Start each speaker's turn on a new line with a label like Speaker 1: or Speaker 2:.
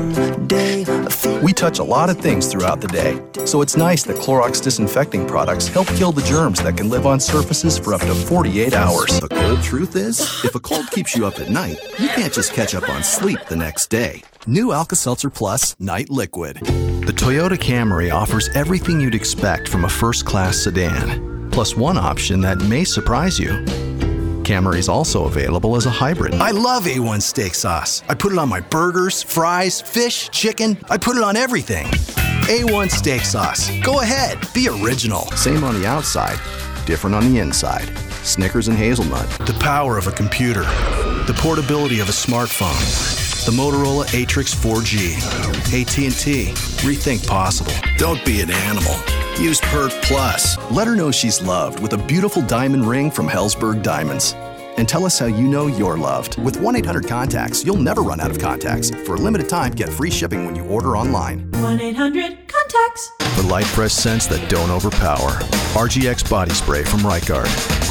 Speaker 1: someday.
Speaker 2: We touch a lot of things throughout the day, so it's nice that Clorox disinfecting products help kill the germs that can live on surfaces for up to 48 hours.
Speaker 3: The cold truth is, if a cold keeps you up at night, you can't just catch up on sleep the next day. New Alka-Seltzer Plus Night Liquid. The Toyota Camry offers everything you'd expect from a first-class sedan, plus one option that may surprise you. Camry is also available as a hybrid. I love A1 steak sauce. I put it on my burgers, fries, fish, chicken. I put it on everything. A1 steak sauce. Go ahead, be original. Same on the outside, different on the inside. Snickers and hazelnut. The power of a computer. The portability of a smartphone. The Motorola Atrix 4G. AT&T. Rethink possible. Don't be an animal. Use Perk Plus. Let her know she's loved with a beautiful diamond ring from Hellsberg Diamonds. And tell us how you know you're loved. With 1-800-CONTACTS, you'll never run out of contacts. For a limited time, get free shipping when you order online.
Speaker 4: 1-800-CONTACTS.
Speaker 3: For light fresh scents that don't overpower. RGX Body Spray from Rycard.